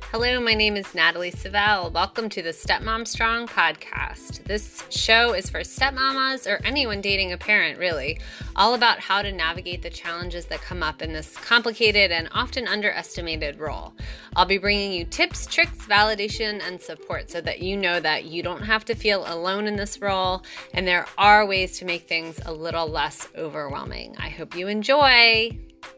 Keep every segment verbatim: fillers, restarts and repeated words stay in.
Hello, my name is Natalie Savell. Welcome to the Stepmom Strong podcast. This show is for stepmamas or anyone dating a parent, really, all about how to navigate the challenges that come up in this complicated and often underestimated role. I'll be bringing you tips, tricks, validation, and support so that you know that you don't have to feel alone in this role, and there are ways to make things a little less overwhelming. I hope you enjoy.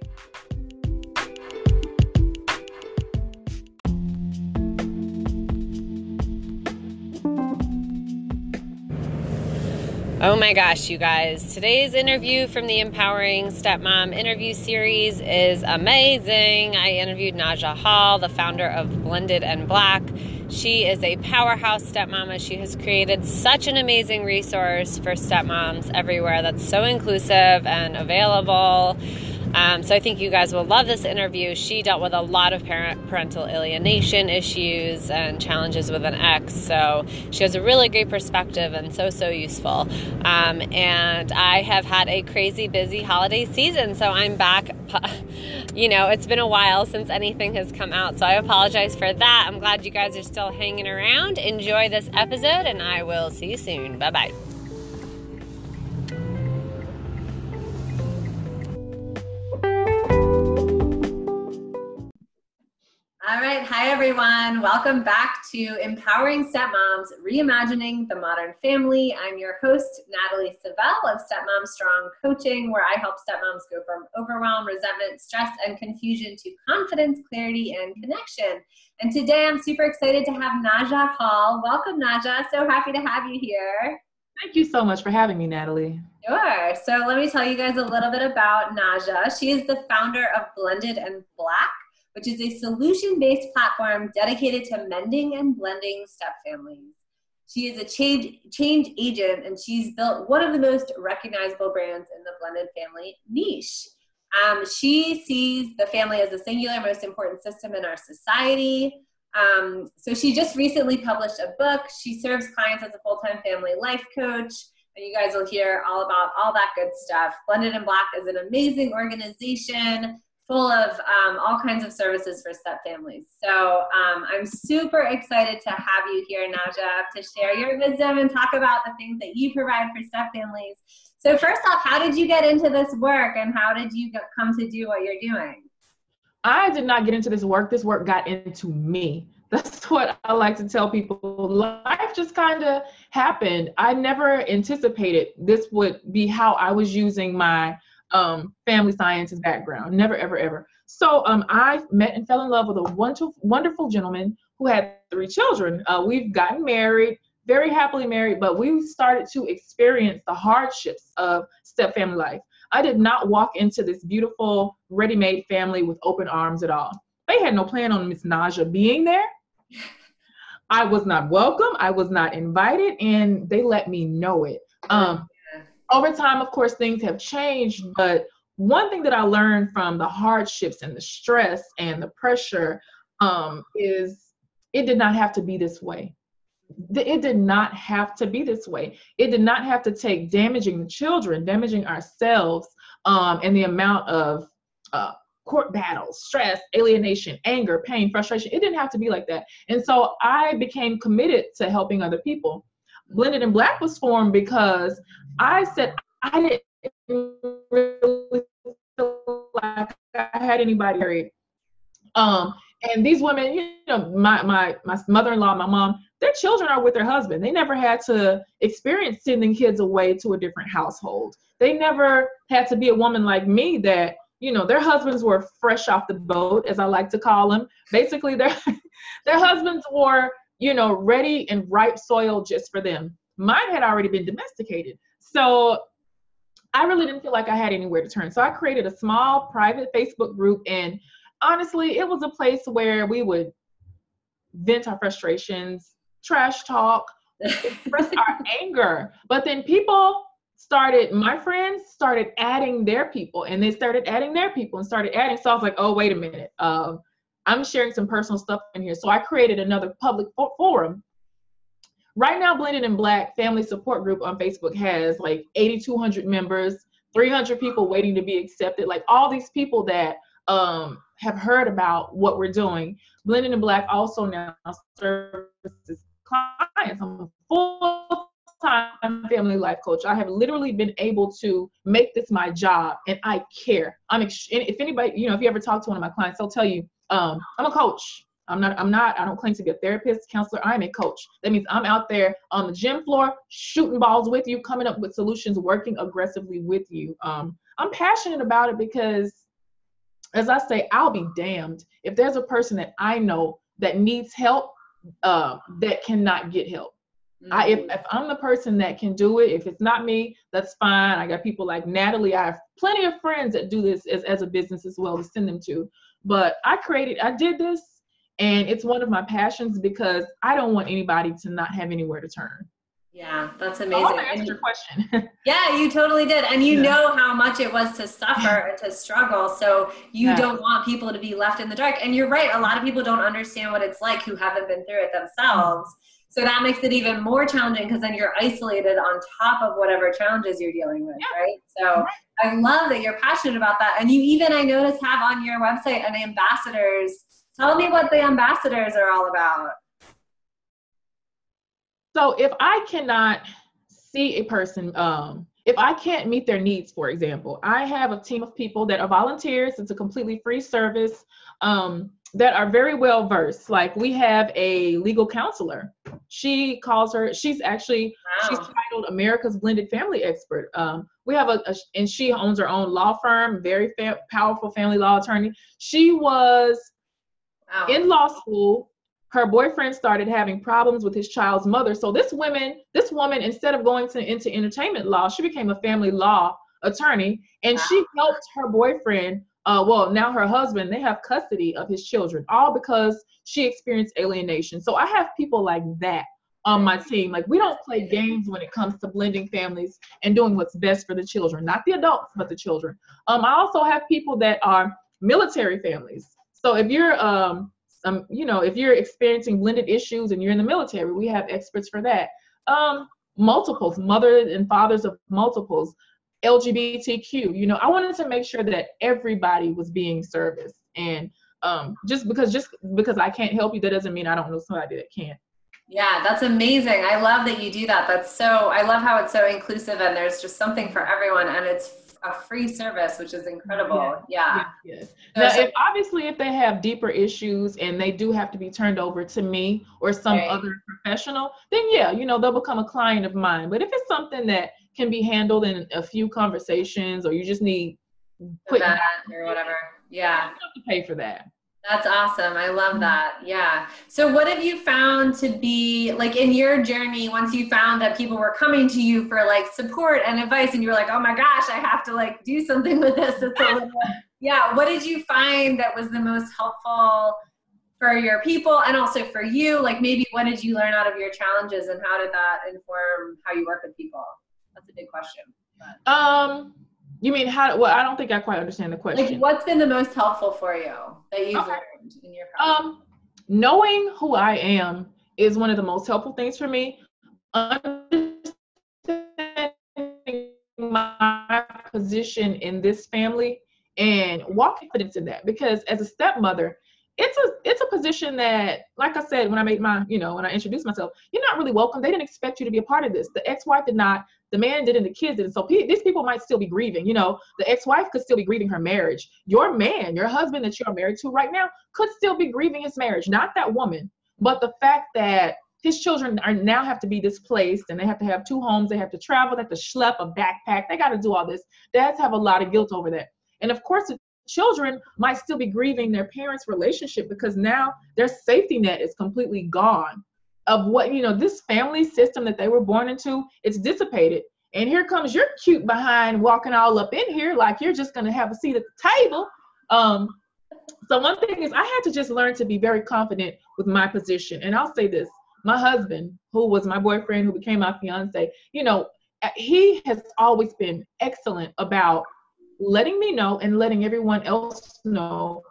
Oh my gosh, you guys. Today's interview from the Empowering Stepmom interview series is amazing. I interviewed Naja Hall, the founder of Blended and Black. She is a powerhouse stepmama. She has created such an amazing resource for stepmoms everywhere that's so inclusive and available. Um, so I think you guys will love this interview. She dealt with a lot of parent parental alienation issues and challenges with an ex. So she has a really great perspective and so, so useful. Um, and I have had a crazy busy holiday season. So I'm back. You know, it's been a while since anything has come out. So I apologize for that. I'm glad you guys are still hanging around. Enjoy this episode and I will see you soon. Bye-bye. All right. Hi, everyone. Welcome back to Empowering Stepmoms, Reimagining the Modern Family. I'm your host, Natalie Savell of Stepmom Strong Coaching, where I help stepmoms go from overwhelm, resentment, stress, and confusion to confidence, clarity, and connection. And today I'm super excited to have Naja Hall. Welcome, Naja. So happy to have you here. Thank you so much for having me, Natalie. Sure. So let me tell you guys a little bit about Naja. She is the founder of Blended and Black, which is a solution-based platform dedicated to mending and blending step families. She is a change, change agent, and she's built one of the most recognizable brands in the blended family niche. Um, she sees the family as the singular most important system in our society. Um, so she just recently published a book. She serves clients as a full-time family life coach, and you guys will hear all about all that good stuff. Blended and Black is an amazing organization full of um, all kinds of services for step families. So um, I'm super excited to have you here, Naja, to share your wisdom and talk about the things that you provide for step families. So first off, how did you get into this work and how did you get, come to do what you're doing? I did not get into this work. This work got into me. That's what I like to tell people. Life just kind of happened. I never anticipated this would be how I was using my um, family sciences background. Never, ever, ever. So um, I met and fell in love with a wonderful, wonderful gentleman who had three children. Uh, we've gotten married, very happily married, but we started to experience the hardships of step family life. I did not walk into this beautiful, ready-made family with open arms at all. They had no plan on Miss Naja being there. I was not welcome. I was not invited, and they let me know it. Um, Over time, of course, things have changed, but one thing that I learned from the hardships and the stress and the pressure um, is it did not have to be this way. It did not have to be this way. It did not have to take damaging the children, damaging ourselves, um, and the amount of uh, court battles, stress, alienation, anger, pain, frustration. It didn't have to be like that. And so I became committed to helping other people. Blended and Black was formed because I said I didn't really feel like I had anybody married. Um, and these women, you know, my my my mother-in-law, my mom, their children are with their husband. They never had to experience sending kids away to a different household. They never had to be a woman like me that, you know, their husbands were fresh off the boat, as I like to call them. Basically, their their husbands were, you know, ready and ripe soil just for them. Mine had already been domesticated. So I really didn't feel like I had anywhere to turn. So I created a small private Facebook group. And honestly, it was a place where we would vent our frustrations, trash talk, express our anger. But then people started, my friends started adding their people, and they started adding their people and started adding. So I was like, oh, wait a minute. Um, I'm sharing some personal stuff in here. So I created another public fo- forum. Right now, Blended and Black Family Support Group on Facebook has like eighty-two hundred members, three hundred people waiting to be accepted. Like all these people that um, have heard about what we're doing. Blended in Black also now services clients. I'm a full-time family life coach. I have literally been able to make this my job, and I care. I'm ex- if anybody, you know, if you ever talk to one of my clients, they'll tell you, um, I'm a coach. I'm not, I'm not, I don't claim to be a therapist, counselor. I'm a coach. That means I'm out there on the gym floor, shooting balls with you, coming up with solutions, working aggressively with you. Um, I'm passionate about it because, as I say, I'll be damned if there's a person that I know that needs help, uh, that cannot get help. Mm-hmm. I, if, if I'm the person that can do it, if it's not me, that's fine. I got people like Natalie. I have plenty of friends that do this as, as a business as well to send them to. But I created, I did this, and it's one of my passions because I don't want anybody to not have anywhere to turn. Yeah, that's amazing. I answered your question. Yeah, you totally did. And you Yeah. know how much it was to suffer and to struggle. So you Yeah. don't want people to be left in the dark. And you're right. A lot of people don't understand what it's like who haven't been through it themselves. So that makes it even more challenging because then you're isolated on top of whatever challenges you're dealing with, yeah. right? So right. I love that you're passionate about that. And you even, I noticed, have on your website an ambassadors. Tell me what the ambassadors are all about. So if I cannot see a person, um, if I can't meet their needs, for example, I have a team of people that are volunteers. It's a completely free service, um, that are very well versed. Like we have a legal counselor. She calls her, she's actually, wow. she's titled America's Blended Family Expert. Um, we have a, a, and she owns her own law firm, very fa- powerful family law attorney. She was wow. in law school. Her boyfriend started having problems with his child's mother. So this woman, this woman, instead of going to, into entertainment law, she became a family law attorney, and wow. she helped her boyfriend, uh, well, now her husband, they have custody of his children, all because she experienced alienation. So I have people like that on my team. Like we don't play games when it comes to blending families and doing what's best for the children, not the adults, but the children. Um, I also have people that are military families. So if you're, um, Um, you know, if you're experiencing blended issues and you're in the military, we have experts for that. Um, multiples, mothers and fathers of multiples, L G B T Q, you know, I wanted to make sure that everybody was being serviced. And um, just because just because I can't help you, that doesn't mean I don't know somebody that can. Yeah, that's amazing. I love that you do that. That's so, I love how it's so inclusive and there's just something for everyone, and it's a free service, which is incredible. Yeah. yeah. yeah. So, now, so, if obviously if they have deeper issues and they do have to be turned over to me or some right. other professional, then yeah, you know, they'll become a client of mine. But if it's something that can be handled in a few conversations, or you just need put that or whatever, yeah, you have to pay for that. That's awesome. I love that. Yeah. So what have you found to be like in your journey, once you found that people were coming to you for like support and advice and you were like, oh my gosh, I have to like do something with this. It's a little, yeah. What did you find that was the most helpful for your people and also for you? Like maybe what did you learn out of your challenges and how did that inform how you work with people? That's a big question. But. Um, You mean how? Well, I don't think I quite understand the question. Like, what's been the most helpful for you that you've okay. learned in your process? Um, knowing who I am is one of the most helpful things for me. Understanding my position in this family and walk confidence in that, because as a stepmother, it's a it's a position that, like I said, when I made my, you know, when I introduced myself, you're not really welcome. They didn't expect you to be a part of this. The ex-wife did not, the man didn't, the kids didn't. So pe- these people might still be grieving. You know, the ex-wife could still be grieving her marriage. Your man, your husband that you're married to right now could still be grieving his marriage. Not that woman, but the fact that his children are now have to be displaced and they have to have two homes. They have to travel. They have to schlep a backpack. They got to do all this. Dads have a lot of guilt over that. And of course, children might still be grieving their parents' relationship because now their safety net is completely gone of what, you know, this family system that they were born into, it's dissipated. And here comes your cute behind walking all up in here like you're just going to have a seat at the table. Um, so one thing is I had to just learn to be very confident with my position. And I'll say this, my husband, who was my boyfriend, who became my fiance, you know, he has always been excellent about letting me know and letting everyone else know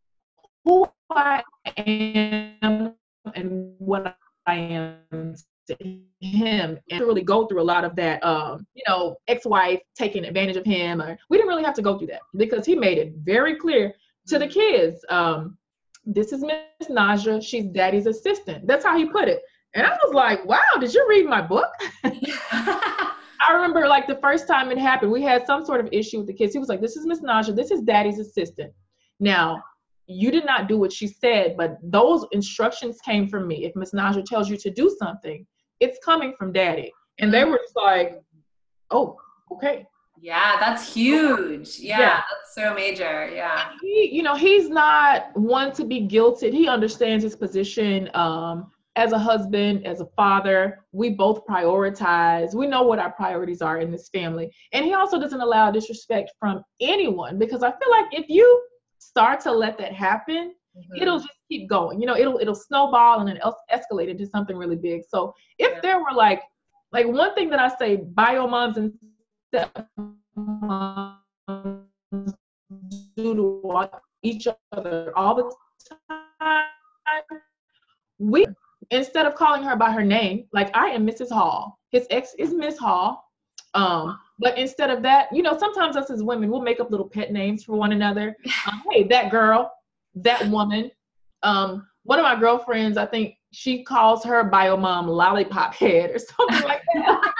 who I am and what I am to him and to really go through a lot of that, um, you know, ex-wife taking advantage of him. Or we didn't really have to go through that because he made it very clear to the kids. Um, this is Miss Naja. She's daddy's assistant. That's how he put it. And I was like, wow, did you read my book? I remember like the first time it happened, we had some sort of issue with the kids. He was like, this is Miss Naja. This is daddy's assistant. Now, you did not do what she said, but those instructions came from me. If Miss Naja tells you to do something, it's coming from daddy. And they were just like, oh, okay. Yeah, that's huge. Yeah, yeah. That's so major. Yeah. And he, you know, he's not one to be guilted. He understands his position um, as a husband, as a father. We both prioritize. We know what our priorities are in this family. And he also doesn't allow disrespect from anyone, because I feel like if you start to let that happen, mm-hmm. it'll just keep going. You know, it'll it'll snowball and then it'll escalate into something really big. So if yeah. there were like, like one thing that I say, bio moms and stepmoms do to each other all the time, we, instead of calling her by her name, like I am Missus Hall, his ex is Miss Hall. Um, but instead of that, you know, sometimes us as women, we'll make up little pet names for one another. Um, hey, that girl, that woman. Um, one of my girlfriends, I think she calls her bio mom Lollipop Head or something like that.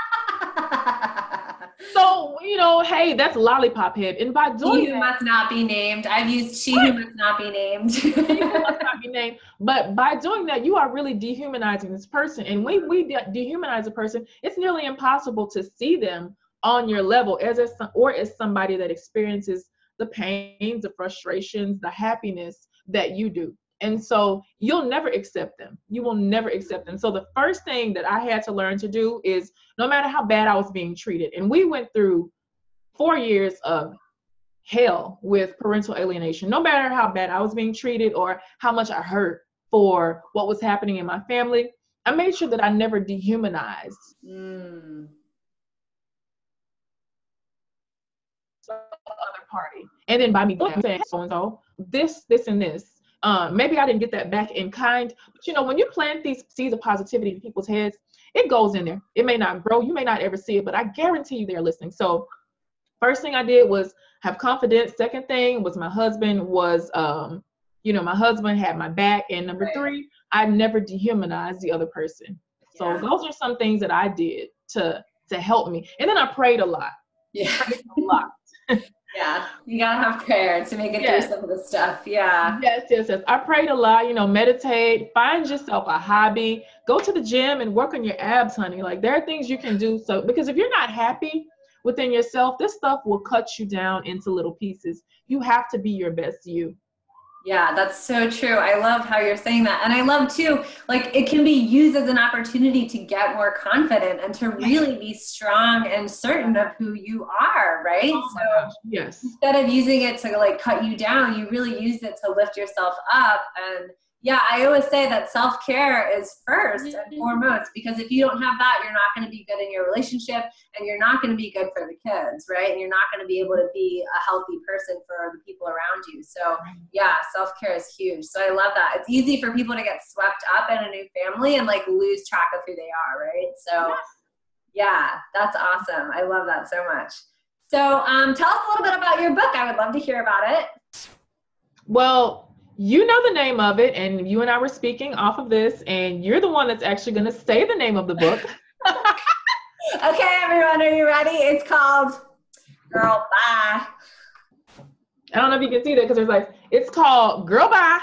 So, you know, hey, that's Lollipop Head. And by doing She who that, must not be named. I've used she who must not be named. She who must not be named. But by doing that, you are really dehumanizing this person. And when we de- dehumanize a person, it's nearly impossible to see them on your level as a, or as somebody that experiences the pains, the frustrations, the happiness that you do. And so you'll never accept them. You will never accept them. So the first thing that I had to learn to do is, no matter how bad I was being treated, and we went through four years of hell with parental alienation, no matter how bad I was being treated or how much I hurt for what was happening in my family, I made sure that I never dehumanized mm. the other party. And then by me saying so-and-so, this, this, and this, Um, maybe I didn't get that back in kind, but you know, when you plant these seeds of positivity in people's heads, it goes in there. It may not grow, you may not ever see it, but I guarantee you they're listening. So first thing I did was have confidence. Second thing was my husband was, um, you know, my husband had my back. And number three, I never dehumanized the other person. So yeah. those are some things that I did to, to help me. And then I prayed a lot. Yeah. Prayed a lot. Yeah, you gotta have prayer to make it yes. through some of the stuff. Yeah. Yes, yes, yes. I prayed a lot, you know, meditate, find yourself a hobby, go to the gym and work on your abs, honey. Like there are things you can do. So, because if you're not happy within yourself, this stuff will cut you down into little pieces. You have to be your best you. Yeah, that's so true. I love how you're saying that. And I love too, like it can be used as an opportunity to get more confident and to really be strong and certain of who you are, right? Oh my so gosh, yes. Instead of using it to like cut you down, you really use it to lift yourself up. And yeah, I always say that self-care is first and foremost, because if you don't have that, you're not going to be good in your relationship and you're not going to be good for the kids, right? And you're not going to be able to be a healthy person for the people around you. So yeah, self-care is huge. So I love that. It's easy for people to get swept up in a new family and like lose track of who they are, right? So yeah, that's awesome. I love that so much. So um, tell us a little bit about your book. I would love to hear about it. Well, you know the name of it, and you and I were speaking off of this, and you're the one that's actually going to say the name of the book. Okay, everyone, are you ready? It's called Girl Bye. I don't know if you can see that because there's like, it's called Girl Bye.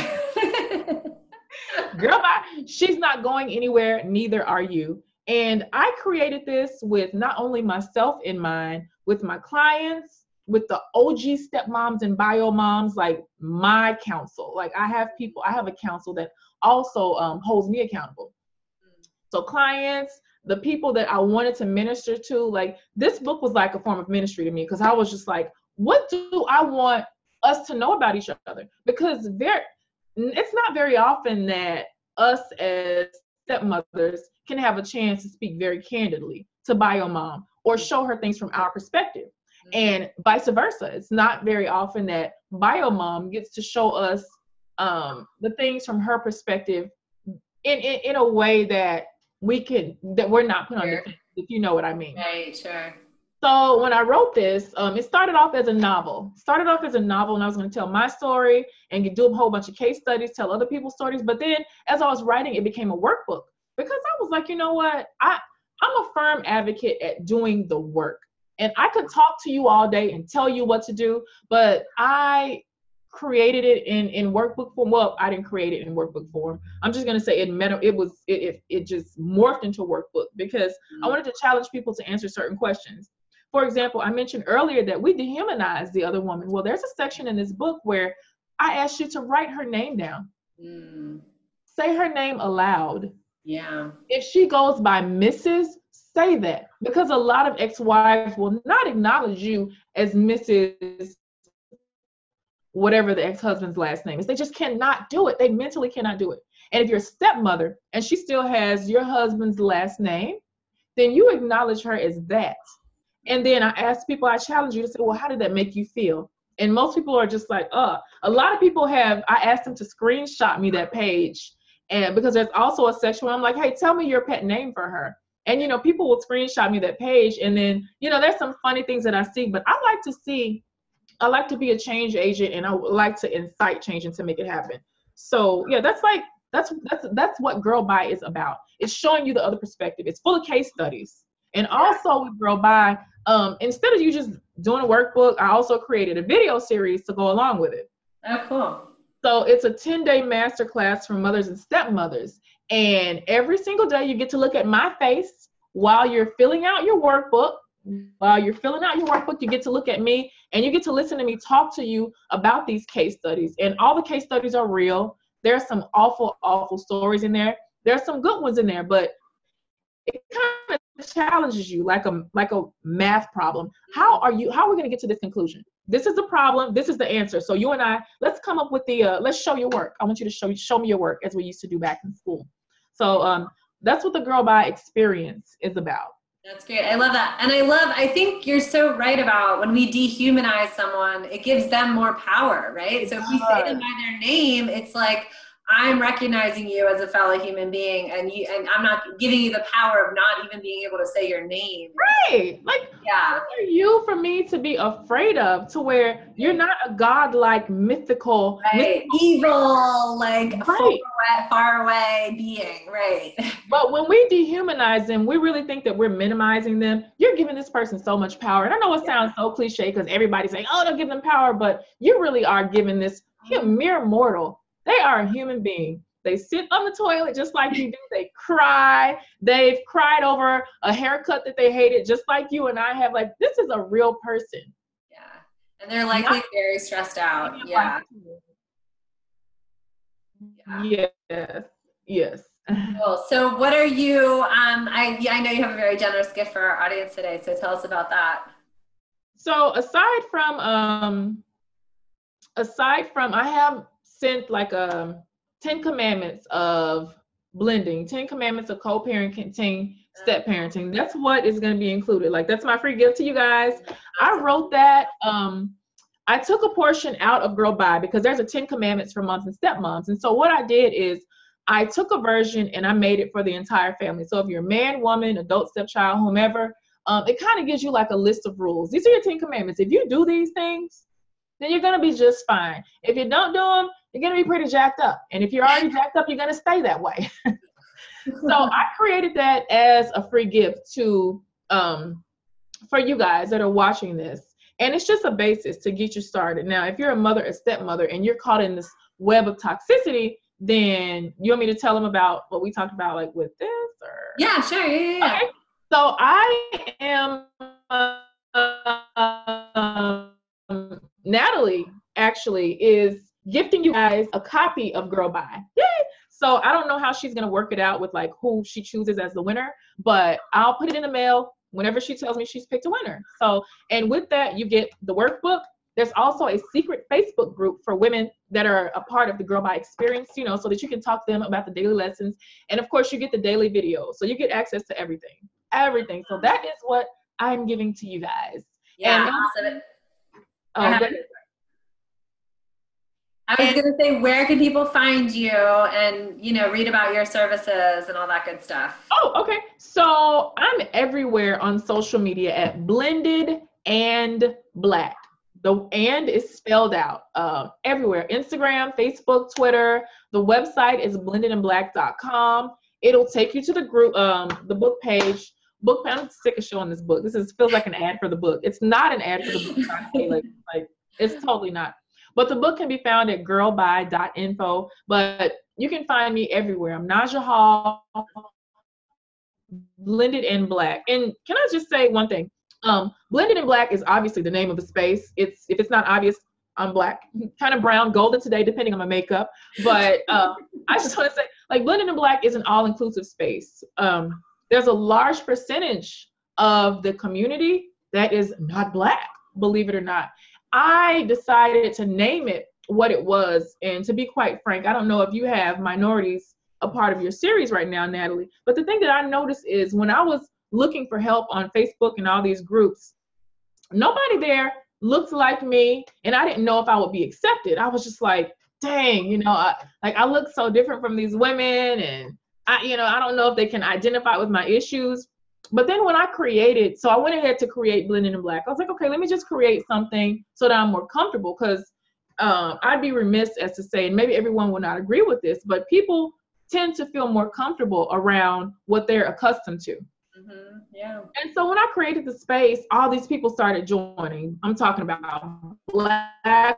Girl Bye. She's not going anywhere, neither are you. And I created this with not only myself in mind, with my clients, with the O G stepmoms and bio moms, like my counsel. Like I have people, I have a counsel that also um, holds me accountable. So clients, the people that I wanted to minister to, like this book was like a form of ministry to me, because I was just like, what do I want us to know about each other? Because very, it's not very often that us as stepmothers can have a chance to speak very candidly to bio mom or show her things from our perspective. And vice versa. It's not very often that bio mom gets to show us um, the things from her perspective in, in, in a way that we can, that we're not put on defense, if you know what I mean. Right, sure. So when I wrote this, um, it started off as a novel. Started off as a novel, and I was going to tell my story and do a whole bunch of case studies, tell other people's stories. But then, as I was writing, it became a workbook because I was like, you know what? I I'm a firm advocate at doing the work, and I could talk to you all day and tell you what to do, but I created it in in workbook form. Well, I didn't create it in workbook form. I'm just going to say it meant it was it, it it just morphed into a workbook because mm-hmm. I wanted to challenge people to answer certain questions. For example, I mentioned earlier that we dehumanize the other woman. Well, there's a section in this book where I asked you to write her name down. Mm. Say her name aloud. Yeah. If she goes by Missus, say that. Because a lot of ex-wives will not acknowledge you as Missus whatever the ex-husband's last name is. They just cannot do it. They mentally cannot do it. And if you're a stepmother and she still has your husband's last name, then you acknowledge her as that. And then I asked people, I challenge you to say, well, how did that make you feel? And most people are just like, uh, a lot of people have, I asked them to screenshot me that page. And because there's also a section where I'm like, hey, tell me your pet name for her. And, you know, people will screenshot me that page. And then, you know, there's some funny things that I see, but I like to see, I like to be a change agent, and I would like to incite change and to make it happen. So yeah, that's like, that's, that's, that's what Girl By is about. It's showing you the other perspective. It's full of case studies. And also with Girl By, um, instead of you just doing a workbook, I also created a video series to go along with it. Oh, cool. So it's a ten-day masterclass for mothers and stepmothers. And every single day you get to look at my face while you're filling out your workbook. While you're filling out your workbook, you get to look at me and you get to listen to me talk to you about these case studies. And all the case studies are real. There's some awful, awful stories in there. There's some good ones in there, but it kind of challenges you like a like a math problem. How are you, how are we going to get to this conclusion? This is the problem. This is the answer. So you and I, let's come up with the, uh, let's show your work. I want you to show, show me your work as we used to do back in school. So um, that's what the Girl By experience is about. That's great. I love that. And I love, I think you're so right about when we dehumanize someone, it gives them more power, right? So if we say them by their name, it's like, I'm recognizing you as a fellow human being, and you, and I'm not giving you the power of not even being able to say your name. Right. Like, yeah. Who are you for me to be afraid of, to where you're not a godlike, mythical, right. mythical evil, like right. far, away, far away being, right? But when we dehumanize them, we really think that we're minimizing them. You're giving this person so much power. And I know it sounds so cliche because everybody's saying, oh, don't give them power, but you really are giving this mere mortal. They are a human being. They sit on the toilet just like you do. They cry. They've cried over a haircut that they hated, just like you and I have. Like, this is a real person. Yeah. And they're likely Not very stressed out. Yeah. yeah. Yes. Yes. Cool. So what are you, um, I, yeah, I know you have a very generous gift for our audience today. So tell us about that. So aside from, um, aside from, I have sent like a ten commandments of blending, ten commandments of co-parenting, step parenting. That's what is going to be included. Like, that's my free gift to you guys. I wrote that. Um, I took a portion out of Girl By because there's a ten commandments for moms and stepmoms. And so what I did is I took a version and I made it for the entire family. So if you're a man, woman, adult, stepchild, whomever, um, it kind of gives you like a list of rules. These are your ten commandments. If you do these things, then you're going to be just fine. If you don't do them, you're going to be pretty jacked up. And if you're already jacked up, you're going to stay that way. So I created that as a free gift to, um, for you guys that are watching this. And it's just a basis to get you started. Now, if you're a mother, a stepmother, and you're caught in this web of toxicity, then you want me to tell them about what we talked about, like with this? Or Yeah, sure. Yeah, yeah, yeah. Okay. So I am, uh, um, Natalie actually is gifting you guys a copy of Girl By. Yay! So I don't know how she's going to work it out with like who she chooses as the winner, but I'll put it in the mail whenever she tells me she's picked a winner. So, and with that, you get the workbook. There's also a secret Facebook group for women that are a part of the Girl By experience, you know, so that you can talk to them about the daily lessons. And of course, you get the daily videos. So you get access to everything, everything. So that is what I'm giving to you guys. Yeah, and, awesome. Oh, I was going to say, where can people find you and, you know, read about your services and all that good stuff? Oh, okay. So I'm everywhere on social media at Blended and Black. The and is spelled out uh, everywhere. Instagram, Facebook, Twitter. The website is blended and black dot com. It'll take you to the group, um, the book page. Book. I'm sick of showing this book. This is feels like an ad for the book. It's not an ad for the book. like, like it's totally not. But the book can be found at girl by dot info. But you can find me everywhere. I'm Naja Hall, Blended and Black. And can I just say one thing? Um, Blended and Black is obviously the name of the space. It's if it's not obvious, I'm Black, kind of brown, golden today, depending on my makeup. But uh, I just want to say, like, Blended and Black is an all-inclusive space. Um, there's a large percentage of the community that is not Black, believe it or not. I decided to name it what it was, and to be quite frank, I don't know if you have minorities a part of your series right now, Natalie, but the thing that I noticed is when I was looking for help on Facebook and all these groups, nobody there looked like me, and I didn't know if I would be accepted. I was just like, dang, you know, I, like I look so different from these women, and I, you know, I don't know if they can identify with my issues. But then when I created, so I went ahead to create Blended and Black. I was like, okay, let me just create something so that I'm more comfortable, because um, I'd be remiss as to say, and maybe everyone will not agree with this, but people tend to feel more comfortable around what they're accustomed to. Mm-hmm. Yeah. And so when I created the space, all these people started joining. I'm talking about Black,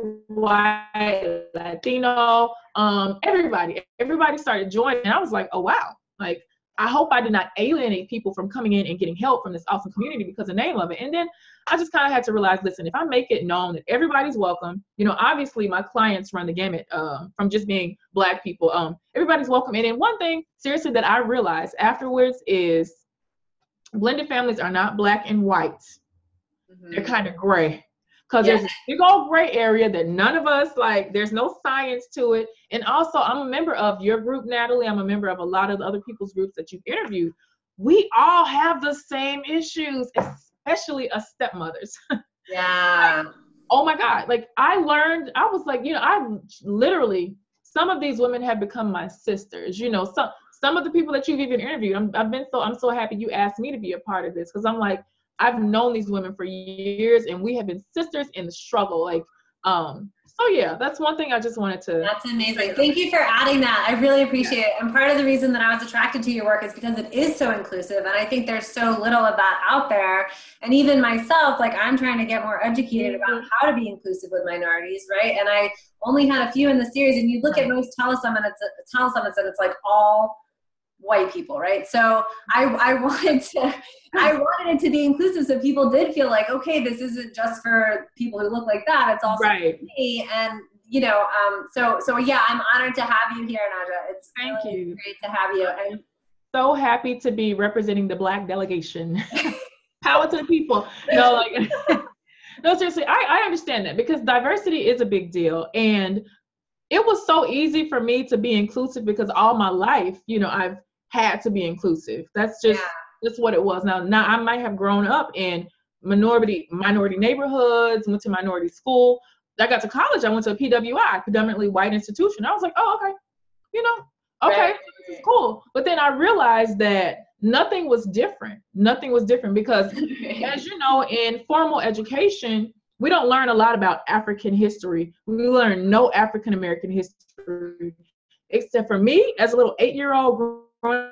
white, Latino, um, everybody. Everybody started joining. And I was like, oh, wow. Like, I hope I did not alienate people from coming in and getting help from this awesome community because of the name of it. And then I just kind of had to realize, listen, if I make it known that everybody's welcome, you know, obviously my clients run the gamut uh, from just being Black people. Um, everybody's welcome. And then one thing, seriously, that I realized afterwards is blended families are not Black and white. Mm-hmm. They're kind of gray. Because yeah. There's a big old gray area that none of us, like, there's no science to it. And also, I'm a member of your group, Natalie. I'm a member of a lot of the other people's groups that you've interviewed. We all have the same issues, especially us stepmothers. Yeah. Like, oh my God. Like, I learned, I was like, you know, I literally, some of these women have become my sisters. You know, some some of the people that you've even interviewed, I'm, I've been so, I'm so happy you asked me to be a part of this, because I'm like, I've known these women for years, and we have been sisters in the struggle. Like, um, so yeah, that's one thing I just wanted to. That's amazing. Thank you for adding that. I really appreciate yeah. it. And part of the reason that I was attracted to your work is because it is so inclusive. And I think there's so little of that out there. And even myself, like, I'm trying to get more educated mm-hmm. about how to be inclusive with minorities, right? And I only had a few in the series, and you look right. at most telesummits, telesummits, and it's like all white people, right? So I, I wanted to, I wanted it to be inclusive, so people did feel like, okay, this isn't just for people who look like that; it's also right. for me. And you know, um, so so yeah, I'm honored to have you here, Naja. It's thank really you. Great to have you. And so happy to be representing the Black delegation. Power to the people. No, like, no, seriously, I, I understand that, because diversity is a big deal, and it was so easy for me to be inclusive because all my life, you know, I've had to be inclusive. That's just, yeah. that's what it was. Now, now I might have grown up in minority minority neighborhoods, went to minority school. I got to college, I went to a P W I, predominantly white institution. I was like, oh, okay, you know, okay, right. This is cool. But then I realized that nothing was different. Nothing was different because, as you know, in formal education, we don't learn a lot about African history. We learn no African American history, except for me as a little eight-year-old growing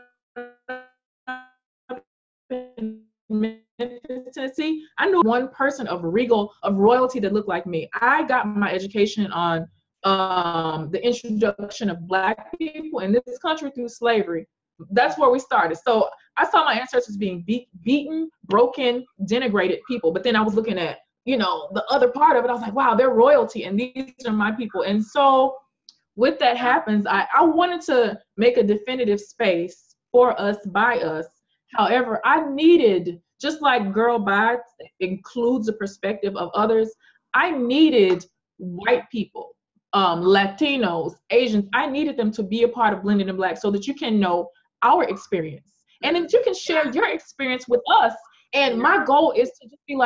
up in Memphis, Tennessee. I knew one person of regal, of royalty that looked like me. I got my education on um, the introduction of Black people in this country through slavery. That's where we started. So I saw my ancestors being beat, beaten, broken, denigrated people. But then I was looking at, you know, the other part of it. I was like, wow, they're royalty, and these are my people. And so with that happens, I, I wanted to make a definitive space for us, by us. However, I needed, just like Girl By includes the perspective of others, I needed white people, um, Latinos, Asians. I needed them to be a part of Blended and Black so that you can know our experience and that you can share your experience with us. And my goal is to just be like,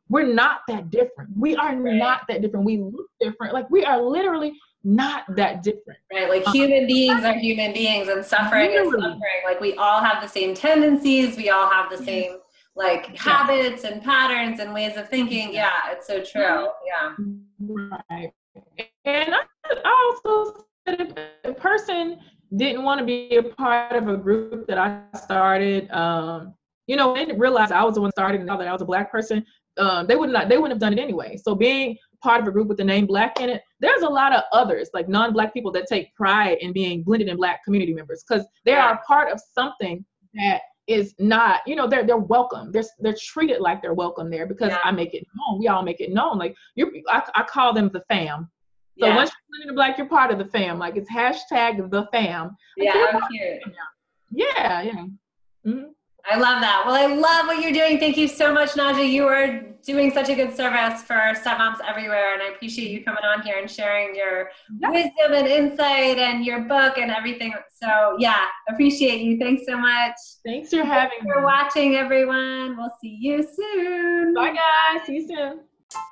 we're not that different. We are right. not that different. We look different. Like we are literally not that different. Right. Like human um, beings are human beings and suffering literally. is suffering. Like we all have the same tendencies. We all have the same like yeah. habits and patterns and ways of thinking. Yeah. It's so true. Yeah. Right. And I, I also said if a person didn't want to be a part of a group that I started, um, you know, they didn't realize I was the one started and now that I was a Black person, um, they would not, they wouldn't have done it anyway. So being part of a group with the name Black in it, there's a lot of others, like non-Black people that take pride in being blended in Black community members because they yeah. are part of something that is not, you know, they're they're welcome. They're they're treated like they're welcome there because yeah. I make it known. We all make it known. Like you're, I, I call them the fam. So yeah. once you're blended in Black, you're part of the fam. Like it's hashtag the fam. Like, yeah, I'm cute. Yeah, yeah. Mm-hmm. I love that. Well, I love what you're doing. Thank you so much, Naja. You are doing such a good service for stepmoms everywhere, and I appreciate you coming on here and sharing your yep. wisdom and insight and your book and everything. So, yeah, appreciate you. Thanks so much. Thanks for having Thanks for me. watching, everyone. We'll see you soon. Bye, guys. See you soon.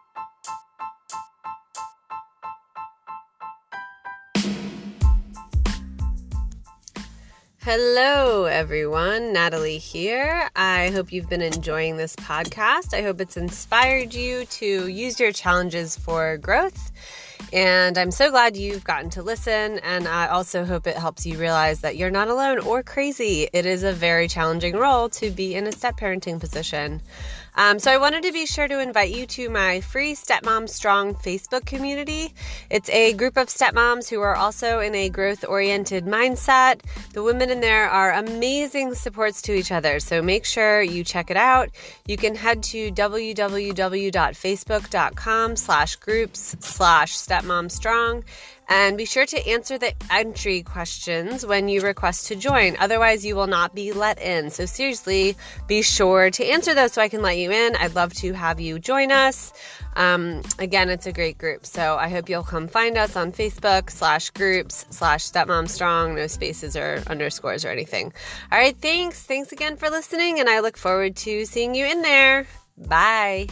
Hello, everyone. Natalie here. I hope you've been enjoying this podcast. I hope it's inspired you to use your challenges for growth. And I'm so glad you've gotten to listen. And I also hope it helps you realize that you're not alone or crazy. It is a very challenging role to be in a step-parenting position. Um, so I wanted to be sure to invite you to my free Stepmom Strong Facebook community. It's a group of stepmoms who are also in a growth-oriented mindset. The women in there are amazing supports to each other, so make sure you check it out. You can head to www.facebook.com slash groups slash stepmomstrong. And be sure to answer the entry questions when you request to join. Otherwise, you will not be let in. So seriously, be sure to answer those so I can let you in. I'd love to have you join us. Um, again, it's a great group. So I hope you'll come find us on Facebook slash groups slash stepmomstrong. No spaces or underscores or anything. All right, thanks. Thanks again for listening. And I look forward to seeing you in there. Bye.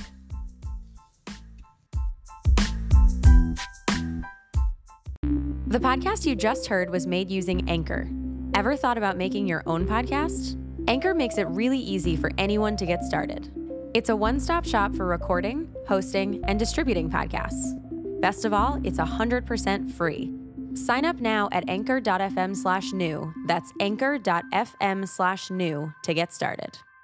The podcast you just heard was made using Anchor. Ever thought about making your own podcast? Anchor makes it really easy for anyone to get started. It's a one-stop shop for recording, hosting, and distributing podcasts. Best of all, it's one hundred percent free. Sign up now at anchor.fm slash new. That's anchor.fm slash new to get started.